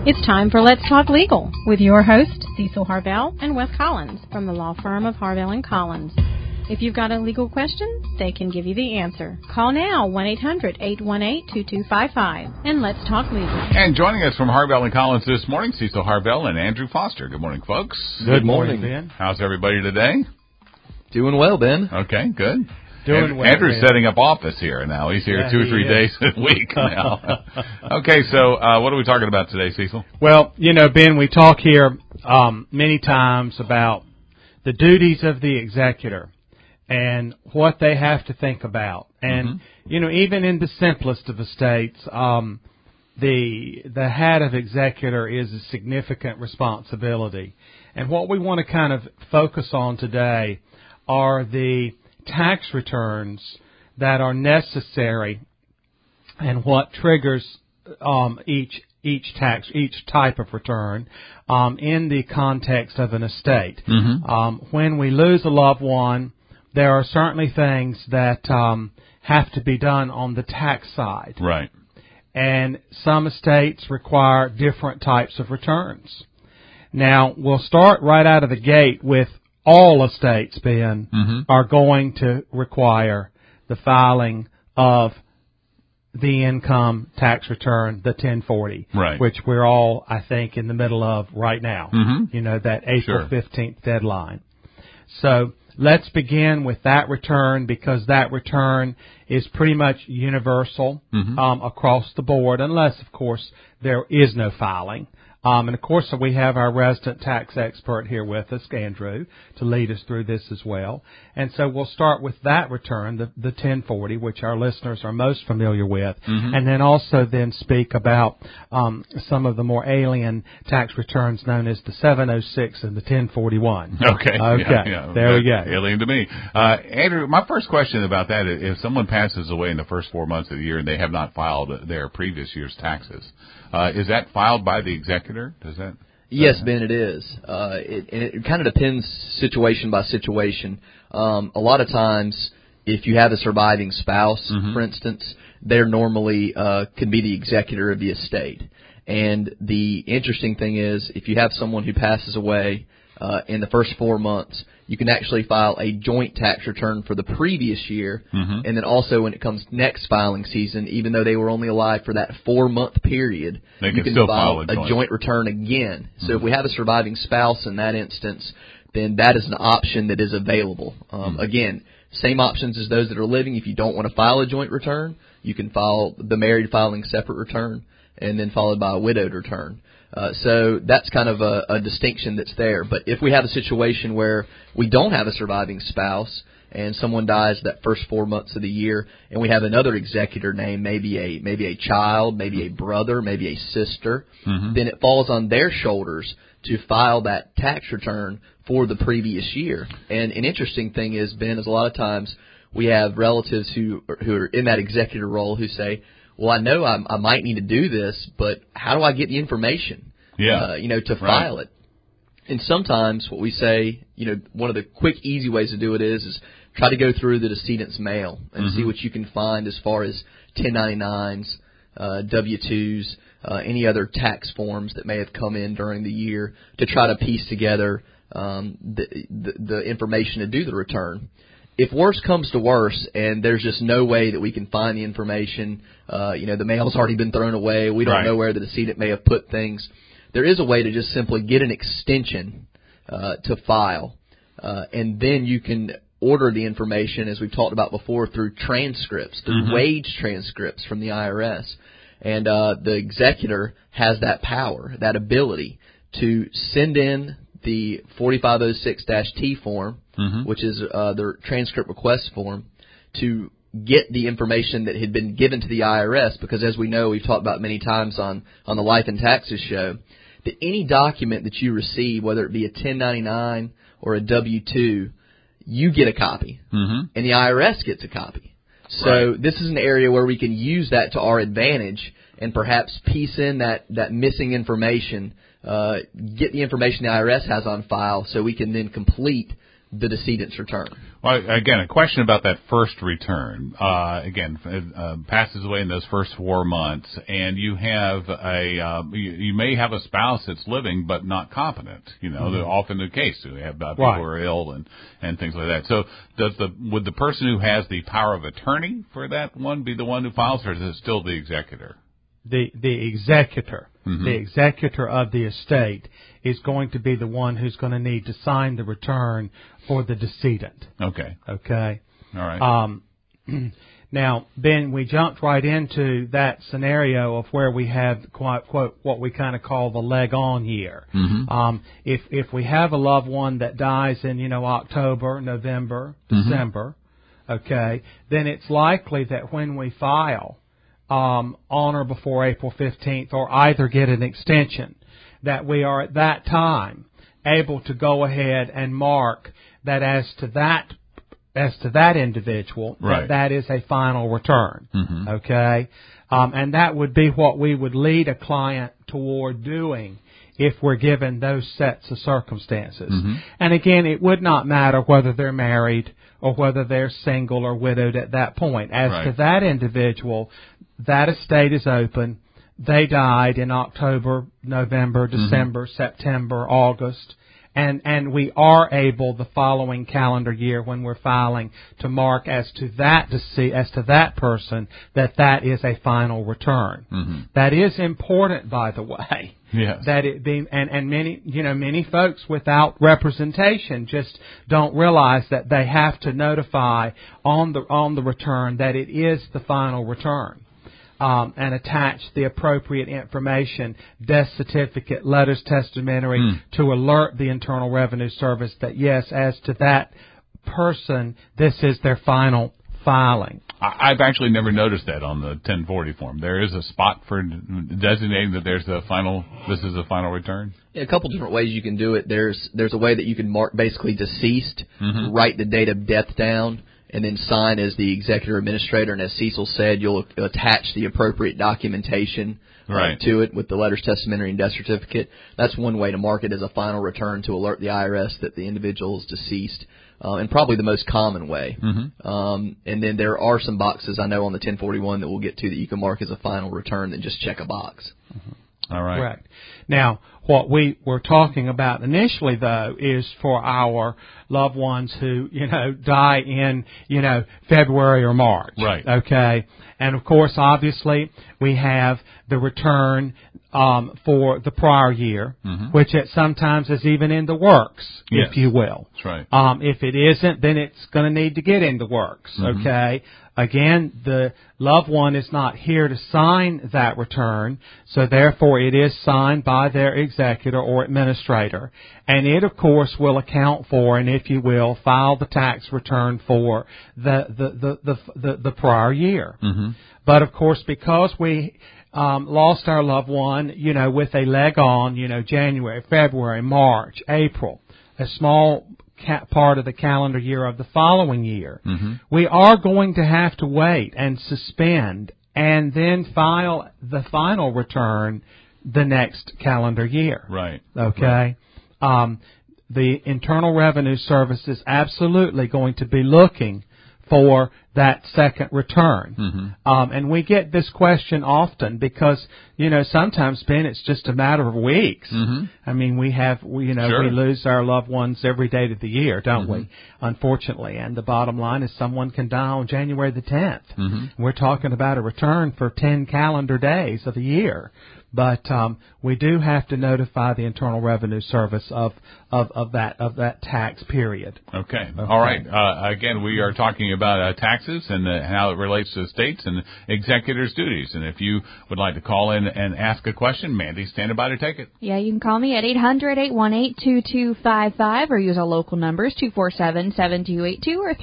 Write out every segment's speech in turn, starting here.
It's time for Let's Talk Legal with your hosts, Cecil Harvell and Wes Collins from the law firm of Harvell & Collins. If you've got a legal question, they can give you the answer. Call now, 1-800-818-2255, and let's talk legal. And joining us from Harvell & Collins this morning, Cecil Harvell and Andrew Foster. Good morning, folks. Good morning, Ben. How's everybody today? Doing well, Ben. Okay, good. Doing well. Andrew's setting up office here now. He's here 2 or 3 days a week now. Okay, so what are we talking about today, Cecil? Well, you know, Ben, we talk here many times about the duties of the executor and what they have to think about. And, you know, even in the simplest of estates, the hat of executor is a significant responsibility. And what we want to kind of focus on today are the tax returns that are necessary and what triggers each type of return in the context of an estate. When we lose a loved one, there are certainly things that have to be done on the tax side. Right. And some estates require different types of returns. Now, we'll start right out of the gate with all estates, Ben, are going to require the filing of the income tax return, the 1040, right, which we're all, I think, in the middle of right now. You know, that April 15th deadline. So let's begin with that return, because that return is pretty much universal across the board, unless, of course, there is no filing. And, of course, we have our resident tax expert here with us, Andrew, to lead us through this as well. And so we'll start with that return, the 1040, which our listeners are most familiar with, and then also then speak about some of the more alien tax returns known as the 706 and the 1041. Okay. Yeah. There we go. Alien to me. Andrew, my first question about that is, if someone passes away in the first 4 months of the year and they have not filed their previous year's taxes, is that filed by the executor? Does that? Yes, Ben, it is. It kind of depends situation by situation. A lot of times, if you have a surviving spouse, for instance, they're normally can be the executor of the estate. And the interesting thing is, if you have someone who passes away in the first 4 months, you can actually file a joint tax return for the previous year, and then also when it comes next filing season, even though they were only alive for that 4-month period, you can still file a joint return again. So if we have a surviving spouse in that instance, then that is an option that is available. Again, same options as those that are living. If you don't want to file a joint return, you can file the married filing separate return, and then followed by a widowed return. So that's kind of a distinction that's there. But if we have a situation where we don't have a surviving spouse and someone dies that first 4 months of the year, and we have another executor name, maybe a child, maybe a brother, maybe a sister, then it falls on their shoulders to file that tax return for the previous year. And an interesting thing is, Ben, is a lot of times we have relatives who are in that executor role who say, well, I know I might need to do this, but how do I get the information, to file it? And sometimes what we say, one of the quick, easy ways to do it is try to go through the decedent's mail and see what you can find as far as 1099s, W-2s, any other tax forms that may have come in during the year to try to piece together the information to do the return. If worse comes to worse and there's just no way that we can find the information, the mail's already been thrown away, we don't know where the decedent may have put things, there is a way to just simply get an extension to file, and then you can order the information, as we've talked about before, through transcripts, through wage transcripts from the IRS. And the executor has that power, that ability to send in the 4506-T form, which is the transcript request form, to get the information that had been given to the IRS, because as we know, we've talked about many times on the Life and Taxes show, that any document that you receive, whether it be a 1099 or a W-2, you get a copy, and the IRS gets a copy. So this is an area where we can use that to our advantage and perhaps piece in that missing information, get the information the IRS has on file so we can then complete the decedent's return. Well, again, a question about that first return. Passes away in those first 4 months, and you have you may have a spouse that's living but not competent. Often the case. We have people who are ill and things like that. So, would the person who has the power of attorney for that one be the one who files, or is it still the executor? The executor. Mm-hmm. The executor of the estate is going to be the one who's going to need to sign the return for the decedent. Okay. All right. Now, Ben, we jumped right into that scenario of where we have quote what we kind of call the leg on year. Mm-hmm. If we have a loved one that dies in October, November, December, okay, then it's likely that when we file on or before April 15th, or either get an extension, that we are at that time able to go ahead and mark that as to that individual, right, that is a final return. Mm-hmm. Okay? And that would be what we would lead a client toward doing if we're given those sets of circumstances. Mm-hmm. And again, it would not matter whether they're married or whether they're single or widowed at that point. As right, to that individual, that estate is open. They died in October, November, December, mm-hmm, September, August, and we are able the following calendar year when we're filing to mark as to that person that is a final return. Mm-hmm. That is important, by the way. Yes. That it being and many folks without representation just don't realize that they have to notify on the return that it is the final return. And attach the appropriate information, death certificate, letters testamentary, to alert the Internal Revenue Service that, yes, as to that person, this is their final filing. I've actually never noticed that on the 1040 form. There is a spot for designating that this is a final return? Yeah, a couple different ways you can do it. There's a way that you can mark basically deceased, write the date of death down, and then sign as the executor administrator. And as Cecil said, you'll attach the appropriate documentation to it with the letters, testamentary, and death certificate. That's one way to mark it as a final return to alert the IRS that the individual is deceased, and probably the most common way. Mm-hmm. And then there are some boxes I know on the 1041 that we'll get to that you can mark as a final return, then just check a box. Mm-hmm. All right. Correct. Now, what we were talking about initially, though, is for our loved ones who, die in, February or March. Right. Okay. And of course, obviously, we have the return for the prior year, which it sometimes is even in the works, if you will. That's right. If it isn't, then it's going to need to get in the works. Okay. Again, the loved one is not here to sign that return, so therefore it is signed by their executor or administrator. And it, of course, will account for, and if you will, file the tax return for the prior year. Mm-hmm. But, of course, because we lost our loved one, with a leg on, January, February, March, April, a small part of the calendar year of the following year, we are going to have to wait and suspend and then file the final return the next calendar year. Right. Okay? Right. The Internal Revenue Service is absolutely going to be looking for that second return. And we get this question often because, sometimes, Ben, it's just a matter of weeks. I mean, we lose our loved ones every day of the year, don't we? Unfortunately. And the bottom line is someone can die on January the 10th. We're talking about a return for 10 calendar days of a year. But we do have to notify the Internal Revenue Service of that tax period. Okay. All right. Again, we are talking about taxes and how it relates to estates and executors' duties. And if you would like to call in and ask a question, Mandy's standing by to take it. Yeah, you can call me at 800-818-2255 or use our local numbers 247-7282 or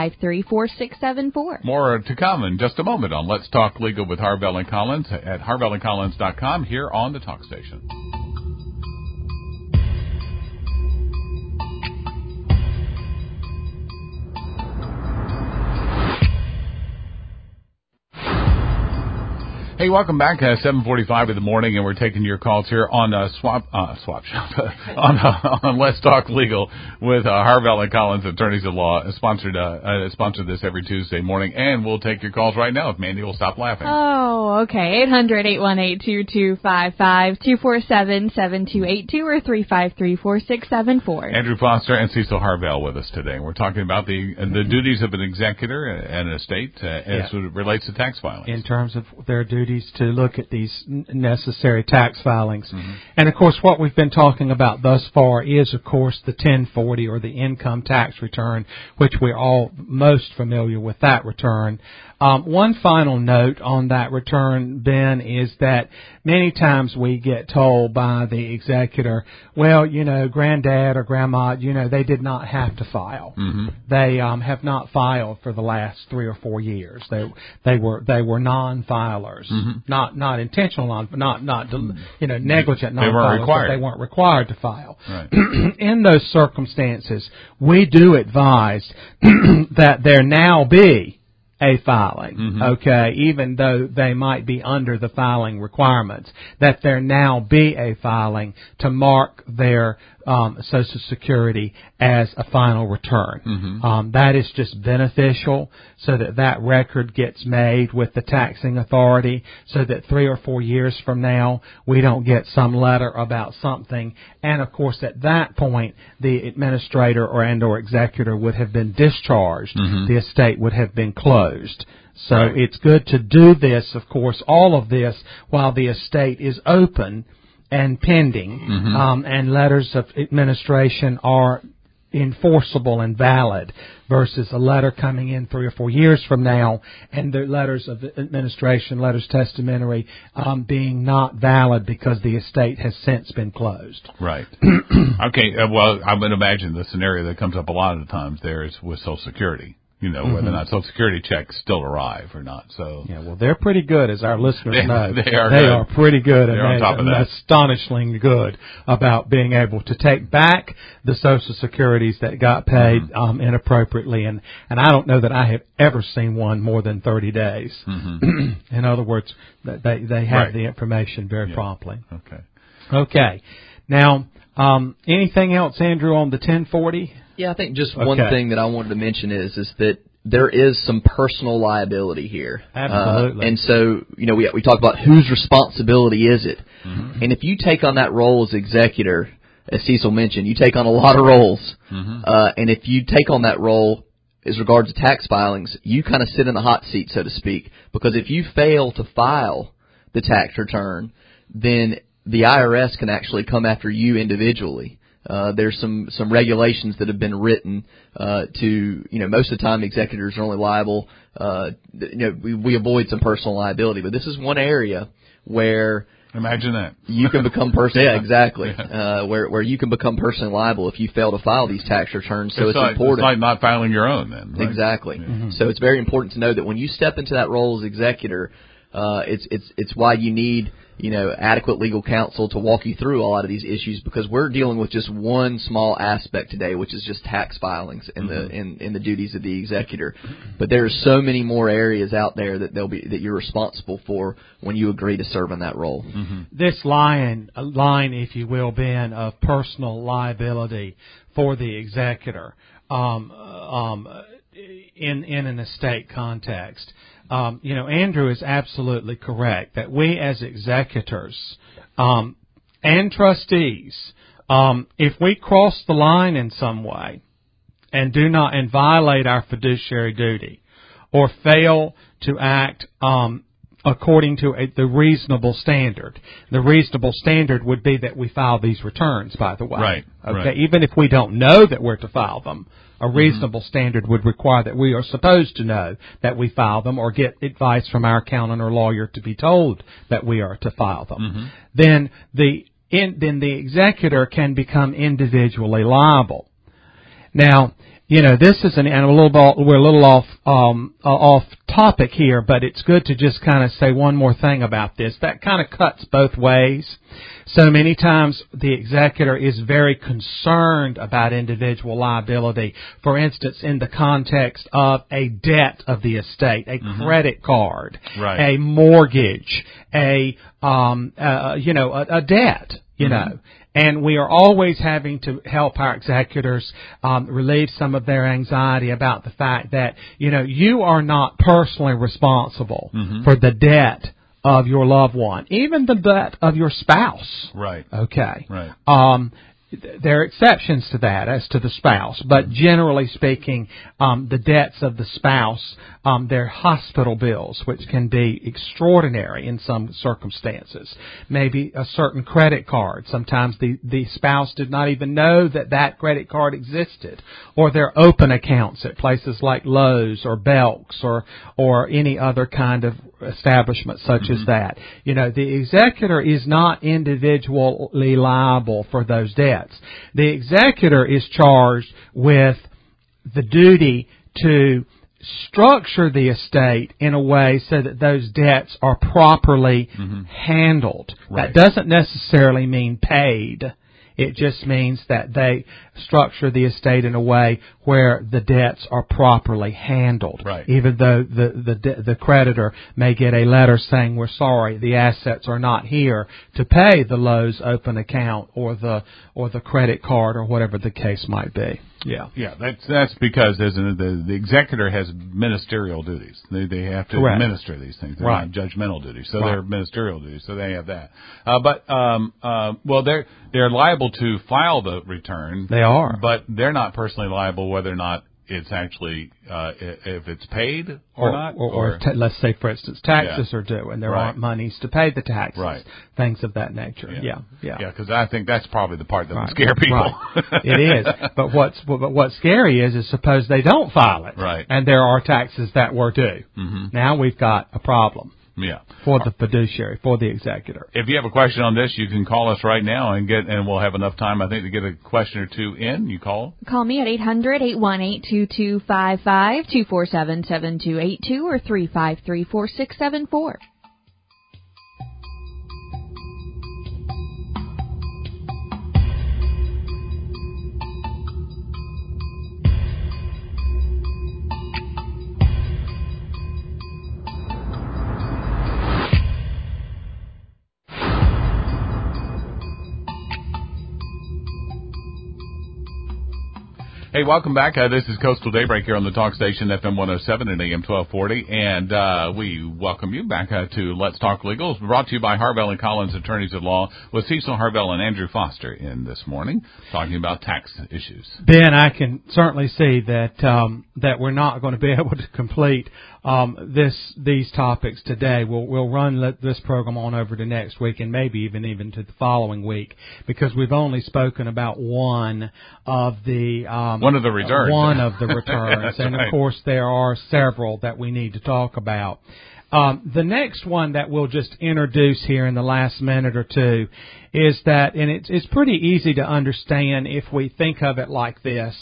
353-4674. More to come in just a moment on Let's Talk Legal with Harvell and Collins at harvellandcollins.com here on the Talk Station. Hey, welcome back. 7:45 in the morning, and we're taking your calls here on Swap Shop on Let's Talk Legal with Harvell and Collins, attorneys at law. Sponsored this every Tuesday morning, and we'll take your calls right now if Mandy will stop laughing. Oh, okay. 800-818-2255, 247-7282, or 353-4674. Andrew Foster and Cecil Harvell with us today. We're talking about the duties of an executor and an estate as it relates to tax filings. In terms of their duties to look at these necessary tax filings. Mm-hmm. And, of course, what we've been talking about thus far is, of course, the 1040 or the income tax return, which we're all most familiar with that return. One final note on that return, Ben, is that many times we get told by the executor, well, granddad or grandma, they did not have to file. Mm-hmm. They have not filed for the last 3 or 4 years. They were non-filers, mm-hmm. not intentional, not negligent non-filers, but they weren't required to file. Right. In those circumstances, we do advise that there now be a filing, mm-hmm. okay, even though they might be under the filing requirements, that there now be a filing to mark their Social Security as a final return. Mm-hmm. That is just beneficial so that record gets made with the taxing authority so that 3 or 4 years from now we don't get some letter about something. And, of course, at that point the administrator or executor would have been discharged. Mm-hmm. The estate would have been closed. So right. It's good to do this, of course, all of this while the estate is open and pending, mm-hmm. And letters of administration are enforceable and valid versus a letter coming in 3 or 4 years from now and the letters of administration, letters testamentary, being not valid because the estate has since been closed. Right. Okay, well, I would imagine the scenario that comes up a lot of the times there is with Social Security. Mm-hmm. Whether or not Social Security checks still arrive or not. So yeah, well, they're pretty good, as our listeners know. They are pretty good, and on top of that. Astonishingly good about being able to take back the Social Securities that got paid mm-hmm. Inappropriately. And I don't know that I have ever seen one more than 30 days. Mm-hmm. In other words, they have the information very promptly. Okay. Now, anything else, Andrew, on the 1040? Yeah, I think just one thing that I wanted to mention is that there is some personal liability here. Absolutely. And so, we talk about whose responsibility is it. Mm-hmm. And if you take on that role as executor, as Cecil mentioned, you take on a lot of roles. Mm-hmm. And if you take on that role as regards to tax filings, you kind of sit in the hot seat, so to speak. Because if you fail to file the tax return, then the IRS can actually come after you individually. There's some regulations that have been written to, most of the time executors are only liable. We avoid some personal liability, but this is one area where imagine that you can become personally exactly where you can become personally liable if you fail to file these tax returns. So it's important. It's like not filing your own then. Right? Exactly. Yeah. Mm-hmm. So it's very important to know that when you step into that role as executor, it's why you need adequate legal counsel to walk you through a lot of these issues, because we're dealing with just one small aspect today, which is just tax filings and mm-hmm. in the duties of the executor. But there are so many more areas out there that you're responsible for when you agree to serve in that role. Mm-hmm. This line, if you will, Ben, of personal liability for the executor in an estate context. Andrew is absolutely correct that we as executors and trustees, if we cross the line in some way and violate our fiduciary duty or fail to act according to the reasonable standard. The reasonable standard would be that we file these returns, by the way. Right. Okay. Right. Even if we don't know that we're to file them, a reasonable mm-hmm. standard would require that we are supposed to know that we file them or get advice from our accountant or lawyer to be told that we are to file them. Mm-hmm. Then the executor can become individually liable. Now, this is we're a little off topic here, but it's good to just kind of say one more thing about this. That kind of cuts both ways. So many times the executor is very concerned about individual liability. For instance, in the context of a debt of the estate, a credit card, a mortgage, a debt, And we are always having to help our executors relieve some of their anxiety about the fact that, you are not personally responsible for the debt of your loved one, even the debt of your spouse. Right. Okay. Right. There are exceptions to that as to the spouse, but generally speaking, the debts of the spouse, their hospital bills, which can be extraordinary in some circumstances. Maybe a certain credit card. Sometimes the spouse did not even know that credit card existed. Or their open accounts at places like Lowe's or Belk's or any other kind of establishment such as that. The executor is not individually liable for those debts. The executor is charged with the duty to structure the estate in a way so that those debts are properly handled. Right. That doesn't necessarily mean paid. It just means that they structure the estate in a way where the debts are properly handled. Right. Even though the creditor may get a letter saying, we're sorry, the assets are not here to pay the Lowe's open account or the credit card or whatever the case might be. Yeah. Yeah, that's because the executor has ministerial duties. They have to administer these things. They're not judgmental duties. So they're ministerial duties. So they have that. They're liable to file the return. They are. But they're not personally liable whether or not it's actually if it's paid or not. Or let's say, for instance, taxes are due and there aren't monies to pay the taxes. Right. Things of that nature. Yeah, because I think that's probably the part that would scare people. Right. It is. But what's scary is suppose they don't file it. Right. And there are taxes that were due. Now we've got a problem. Yeah. For the fiduciary, for the executor. If you have a question on this, you can call us right now and we'll have enough time, I think, to get a question or two in. You call? Call me at 800-818-2255, 247-7282, or 353-4674. Hey, welcome back. This is Coastal Daybreak here on the Talk Station, FM 107 and AM 1240. And we welcome you back to Let's Talk Legal. It's brought to you by Harvell & Collins Attorneys at Law with Cecil Harvell and Andrew Foster in this morning, talking about tax issues. Ben, I can certainly see that we're not going to be able to complete these topics today. We'll run this program on over to next week and maybe even to the following week, because we've only spoken about one of the returns. One of the returns. And of course there are several that we need to talk about. The next one that we'll just introduce here in the last minute or two is that, and it's pretty easy to understand if we think of it like this.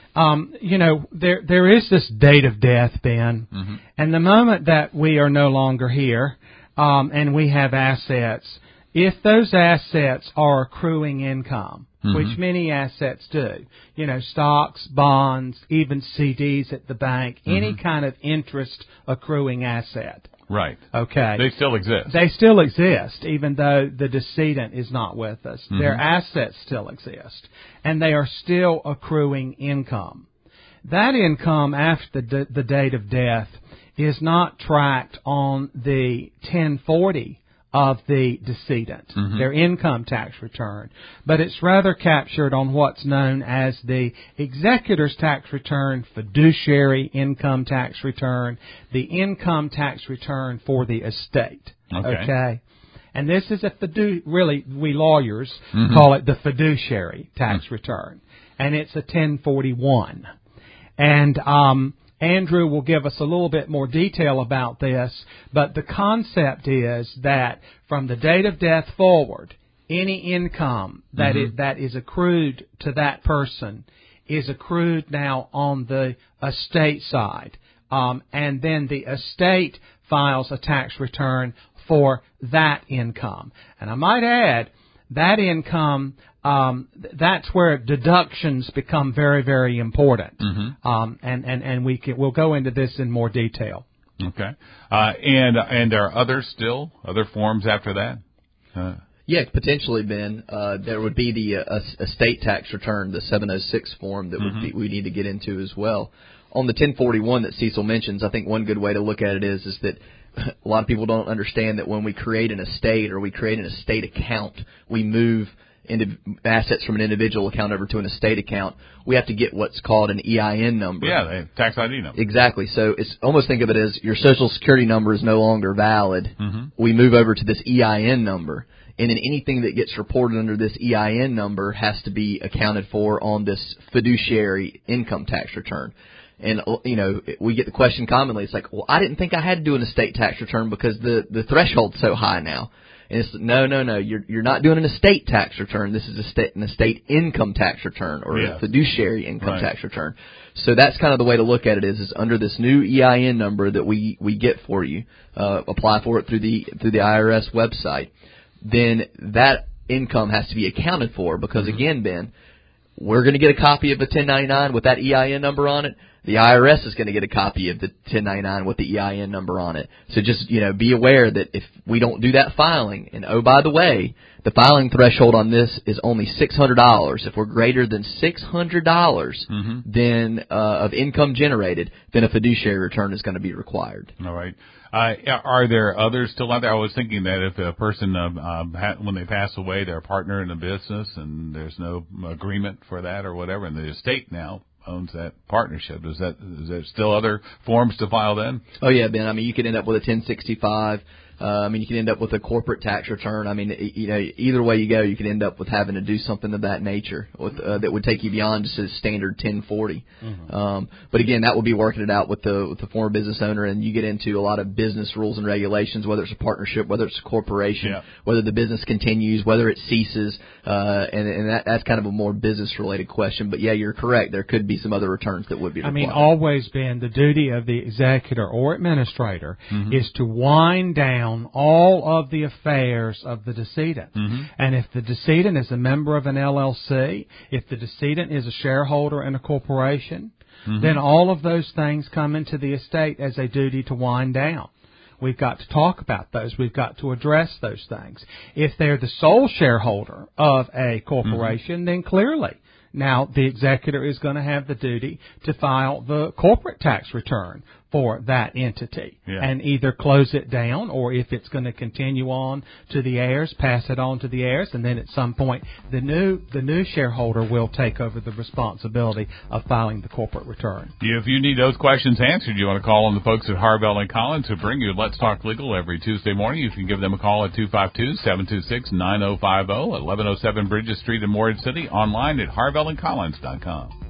There is this date of death, Ben, and the moment that we are no longer here, and we have assets, if those assets are accruing income, which many assets do, stocks, bonds, even CDs at the bank, any kind of interest accruing asset. Right. Okay. They still exist. They still exist, even though the decedent is not with us. Their assets still exist, and they are still accruing income. That income after the date of death is not tracked on the 1040 of the decedent, their income tax return, but it's rather captured on what's known as the executor's tax return, fiduciary income tax return, the income tax return for the estate. Okay? And this is really, we lawyers call it the fiduciary tax return, and it's a 1041. And Andrew will give us a little bit more detail about this, but the concept is that from the date of death forward, any income that is accrued to that person is accrued now on the estate side. And then the estate files a tax return for that income. And I might add, that income, that's where deductions become very, very important. And we'll go into this in more detail. Okay. And there are other forms after that? Yeah, potentially, Ben. There would be the estate tax return, the 706 form that we need to get into as well. On the 1041 that Cecil mentions, I think one good way to look at it is that a lot of people don't understand that when we create an estate or we create an estate account, we move assets from an individual account over to an estate account. We have to get what's called an EIN number. Yeah, tax ID number. Exactly. So it's almost think of it as your Social Security number is no longer valid. We move over to this EIN number. And then anything that gets reported under this EIN number has to be accounted for on this fiduciary income tax return. And, we get the question commonly. It's like, well, I didn't think I had to do an estate tax return because the threshold's so high now. And it's no. You're not doing an estate tax return. This is an estate income tax return or a fiduciary income tax return. So that's kind of the way to look at it is under this new EIN number that we get for you. Apply for it through the IRS website. Then that income has to be accounted for because, again, Ben, we're going to get a copy of the 1099 with that EIN number on it. The IRS is going to get a copy of the 1099 with the EIN number on it. So just, be aware that if we don't do that filing, and oh, by the way, the filing threshold on this is only $600. If we're greater than $600 then of income generated, then a fiduciary return is going to be required. All right. Are there others still out there? I was thinking that if a person, when they pass away, they're a partner in a business and there's no agreement for that or whatever, and the estate now owns that partnership. Is there still other forms to file then? Oh, yeah, Ben. I mean, you could end up with a 1065. You can end up with a corporate tax return. I mean, either way you go, you could end up with having to do something of that nature that would take you beyond just a standard 1040. But again, that will be working it out with the former business owner, and you get into a lot of business rules and regulations, whether it's a partnership, whether it's a corporation, whether the business continues, whether it ceases, and that's kind of a more business-related question. But yeah, you're correct. There could be some other returns that would be required. I mean, always been the duty of the executor or administrator is to wind down all of the affairs of the decedent. And if the decedent is a member of an LLC, if the decedent is a shareholder in a corporation, then all of those things come into the estate as a duty to wind down. We've got to talk about those. We've got to address those things. If they're the sole shareholder of a corporation, then clearly now the executor is going to have the duty to file the corporate tax return for that entity and either close it down, or if it's going to continue on to the heirs, pass it on to the heirs, and then at some point the new shareholder will take over the responsibility of filing the corporate return. If you need those questions answered, you want to call on the folks at Harvell and Collins who bring you Let's Talk Legal every Tuesday morning. You can give them a call at 252-726-9050 at 1107 Bridges Street in Morehead City, online at harvellandcollins.com.